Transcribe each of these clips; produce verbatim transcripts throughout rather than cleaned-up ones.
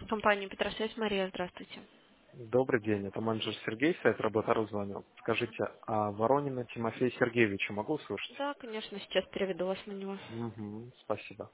Компания Петросвязь, Мария, здравствуйте. Добрый день, это менеджер Сергей, сайт Работару звонил. Скажите, а Воронина Тимофея Сергеевича могу услышать? Да, конечно, сейчас переведу вас на него. Угу, спасибо.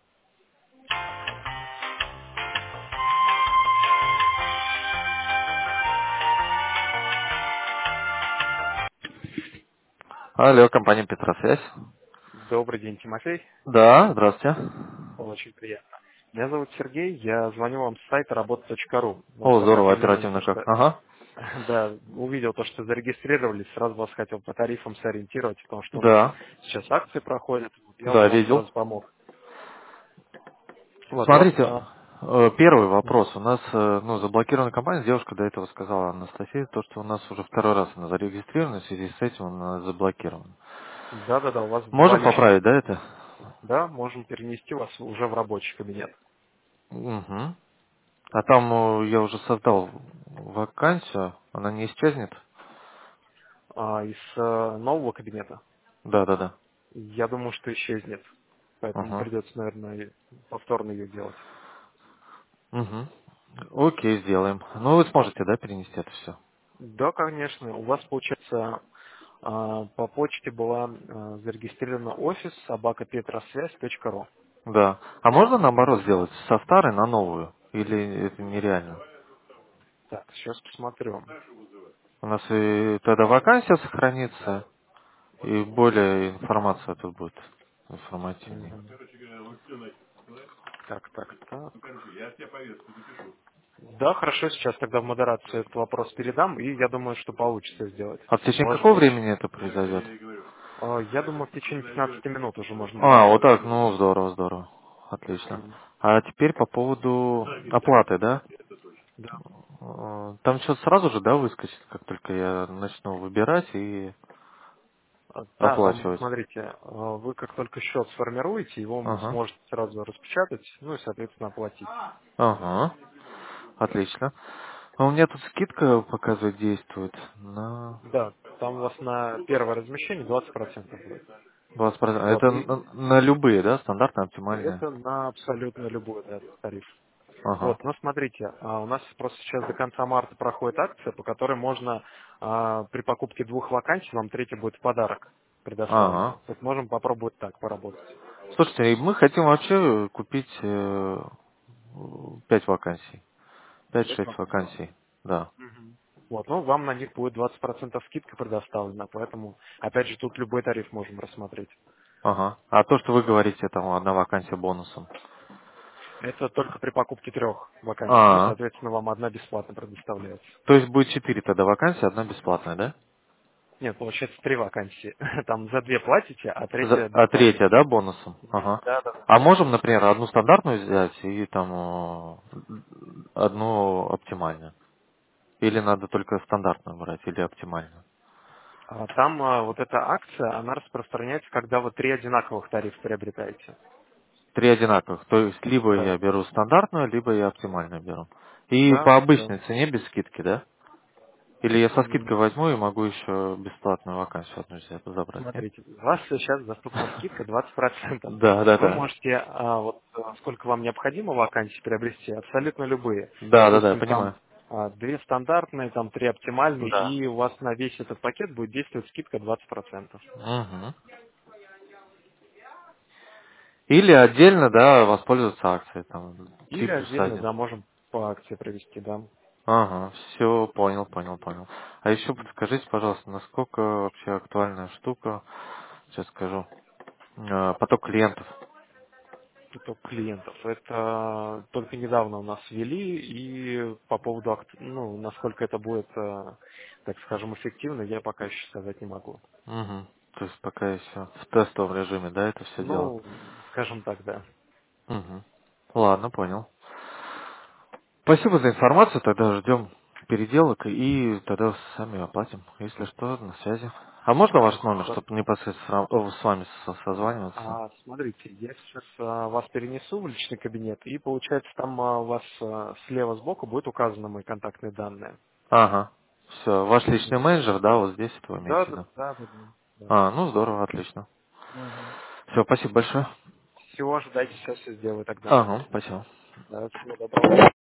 Алло, компания Петросвязь. Добрый день, Тимофей. Да, здравствуйте. Очень приятно. Меня зовут Сергей, я звоню вам с сайта работа точка ру. Вот О, здорово, обратил внимание, оперативно то, как. что Ага. да, увидел то, что зарегистрировались, сразу вас хотел по тарифам сориентировать, потому что у нас Да, сейчас акции проходят, вот я бы да, вам видел. сразу помог. Вот, у вас... Смотрите, а, э, первый мгм. вопрос. У нас э, ну, заблокирована компания, девушка до этого сказала Анастасия, то, что у нас уже второй раз она зарегистрирована, в связи с этим она заблокирована. Да-да-да, у вас два Можем личных. поправить, да, это? Да, можем перенести вас уже в рабочий кабинет. Угу. А там э, я уже создал вакансию, она не исчезнет? А, из э, нового кабинета, Да, да, да. я думаю, что исчезнет. Поэтому Угу. придется, наверное, повторно ее делать. Угу. Окей, сделаем. Ну, вы сможете, да, перенести это все? Да, конечно. У вас, получается, а, по почте была а, зарегистрирована офис собака петросвязь точка ру. Да. А можно наоборот Мгм. сделать со старой на новую? Или это нереально? Так, сейчас посмотрю. У нас и тогда вакансия сохранится, и более информация тут будет информативнее. Мгм. Так, так, так. Да, хорошо, сейчас тогда в модерацию этот вопрос передам, и я думаю, что получится сделать. А в течение У вас же какого получ- времени это произойдет? А, Я думаю, в течение пятнадцати минут уже можно будет А, вот сделать. так, ну здорово, здорово. Отлично. Мгм. А теперь по поводу оплаты, да? Да. Э, Там что сразу же, да, выскочит, как только я начну выбирать и А, Да, там, оплачивать? смотрите, а, вы как только счет сформируете, его Ага. сможете сразу распечатать, ну и, соответственно, оплатить. Ага. Отлично. А у меня тут скидка показывает действует на Да, там у вас на первое размещение двадцать процентов будет. двадцать процентов. Вот, Это и на, на любые, да, стандартные, оптимальные? это на абсолютно любой, да, тариф. Ага. Вот, но смотрите, а, у нас просто сейчас до конца марта проходит акция, по которой можно а, при покупке двух вакансий, вам третья будет в подарок Ага. предоставлена. Вот можем попробовать так поработать. Слушайте, и мы хотим вообще купить э, пять вакансий. Пять Пять-шесть вакансий. вакансий. Да. Мгм. Вот, ну, вам на них будет двадцать процентов скидка предоставлена, поэтому, опять же, тут любой тариф можем рассмотреть. Ага. А то, что вы говорите, там одна вакансия бонусом. Это только при покупке трех вакансий, ну и, А, соответственно, вам одна бесплатно предоставляется. то есть будет четыре тогда вакансии, одна бесплатная, да? Нет, получается три вакансии. Там за две платите, а За- третья а бесплатно. третья, да, бонусом? Мгм. Ага. Да, да, да. А можем, например, одну стандартную взять и там э, одну оптимальную? Или надо только стандартную брать, или оптимальную? А там а, вот эта акция, она распространяется, когда вы три одинаковых тарифа приобретаете. Три одинаковых. То есть либо я Да. беру стандартную, либо я оптимальную беру. И Да, по да. обычной цене без скидки, да? Или я со М, скидкой возьму и могу еще бесплатную вакансию одну взять, забрать, нет? Смотрите, у вас сейчас доступна скидка двадцать процентов. Да, да, Вы да. можете, а, вот а, сколько вам необходимо вакансий приобрести, абсолютно любые. Да, да, да, я Допустим, там понимаю. а, две стандартные, там три оптимальные, Да. и у вас на весь этот пакет будет действовать скидка двадцать процентов. Мгм. Или отдельно, да, воспользоваться акцией, там, три Или плюс отдельно, один. да, можем по акции провести, да. Ага, все, понял, понял, понял. А еще подскажите, пожалуйста, насколько вообще актуальная штука, сейчас скажу, э, поток клиентов. Поток клиентов. Это только недавно у нас ввели, и по поводу, акт- ну, насколько это будет, э, так скажем, эффективно, я пока еще сказать не могу. Угу. То есть пока еще в тестовом режиме, да, это все дело? Ну, скажем так, да. Угу. Ладно, понял. Спасибо за информацию, тогда ждем переделок и тогда сами оплатим. Если что, на связи. А можно ваш номер, Х- чтобы непосредственно о, с вами со- созваниваться? А, смотрите, я сейчас а, вас перенесу в личный кабинет, и получается там а, у вас а, слева сбоку будет указаны мои контактные данные. Ага. Все, ваш личный Мгм. менеджер, да, вот здесь это вы имеете Да, в да, виду? да, да, да. да. А, ну здорово, отлично. Все, спасибо большое. Всего ожидайте, сейчас все сделаю тогда. Ага, спасибо. Да, всего доброго.